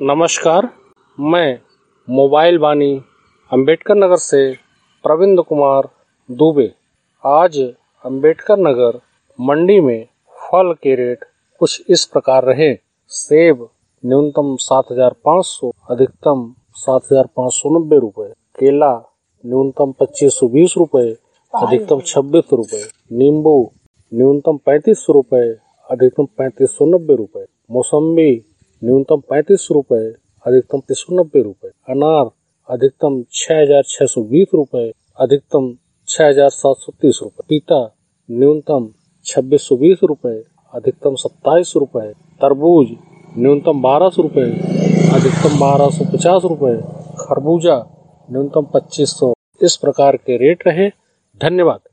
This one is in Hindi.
नमस्कार, मैं मोबाइल वानी अंबेडकर नगर से प्रविंद कुमार दुबे। आज अंबेडकर नगर मंडी में फल के रेट कुछ इस प्रकार रहे। सेब न्यूनतम 7,500, अधिकतम 7,590 रुपए। केला न्यूनतम 2,520 रुपए, अधिकतम 26 रुपए। नींबू न्यूनतम 35 रुपए, अधिकतम 3,590 रुपए। मौसम्बी न्यूनतम 35 रुपए, अधिकतम 390 रुपए। अनार अधिकतम 6,620 रुपए, अधिकतम 6,730 रुपए। पपीता न्यूनतम 2,620 रुपए, अधिकतम 27 रुपए। तरबूज न्यूनतम 1,200 रुपए, अधिकतम 1,250 रुपए। खरबूजा न्यूनतम 2,500। इस प्रकार के रेट रहे। धन्यवाद।